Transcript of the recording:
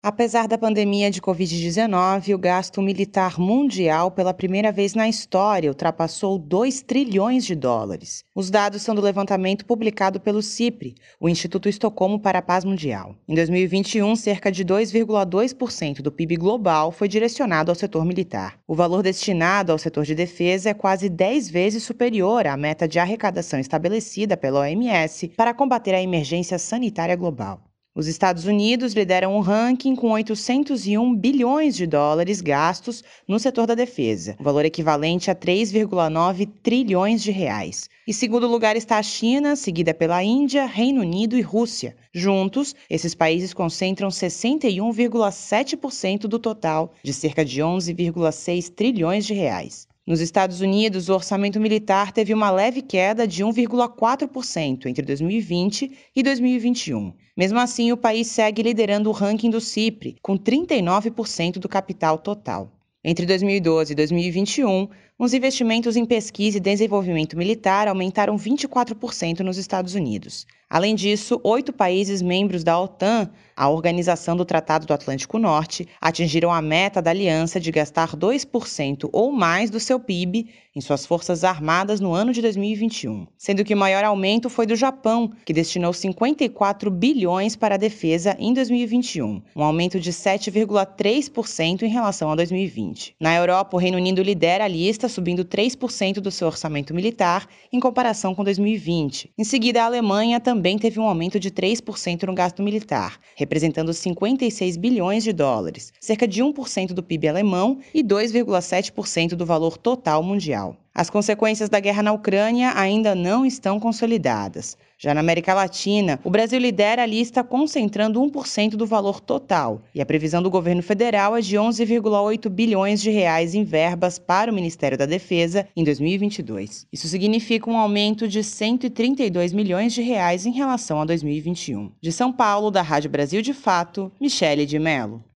Apesar da pandemia de Covid-19, o gasto militar mundial pela primeira vez na história ultrapassou 2 trilhões de dólares. Os dados são do levantamento publicado pelo CIPRE, o Instituto Estocolmo para a Paz Mundial. Em 2021, cerca de 2,2% do PIB global foi direcionado ao setor militar. O valor destinado ao setor de defesa é quase 10 vezes superior à meta de arrecadação estabelecida pela OMS para combater a emergência sanitária global. Os Estados Unidos lideram o ranking com 801 bilhões de dólares gastos no setor da defesa, um valor equivalente a 3,9 trilhões de reais. Em segundo lugar está a China, seguida pela Índia, Reino Unido e Rússia. Juntos, esses países concentram 61,7% do total, de cerca de 11,6 trilhões de reais. Nos Estados Unidos, o orçamento militar teve uma leve queda de 1,4% entre 2020 e 2021. Mesmo assim, o país segue liderando o ranking do CIPRE, com 39% do capital total. Entre 2012 e 2021, os investimentos em pesquisa e desenvolvimento militar aumentaram 24% nos Estados Unidos. Além disso, 8 países membros da OTAN, a Organização do Tratado do Atlântico Norte, atingiram a meta da aliança de gastar 2% ou mais do seu PIB em suas forças armadas no ano de 2021, sendo que o maior aumento foi do Japão, que destinou 54 bilhões para a defesa em 2021, um aumento de 7,3% em relação a 2020. Na Europa, o Reino Unido lidera a lista, subindo 3% do seu orçamento militar em comparação com 2020. Em seguida, a Alemanha também teve um aumento de 3% no gasto militar, representando 56 bilhões de dólares, cerca de 1% do PIB alemão e 2,7% do valor total mundial. As consequências da guerra na Ucrânia ainda não estão consolidadas. Já na América Latina, o Brasil lidera a lista concentrando 1% do valor total, e a previsão do governo federal é de 11,8 bilhões de reais em verbas para o Ministério da Defesa em 2022. Isso significa um aumento de 132 milhões de reais em relação a 2021. De São Paulo, da Rádio Brasil de Fato, Michele de Mello.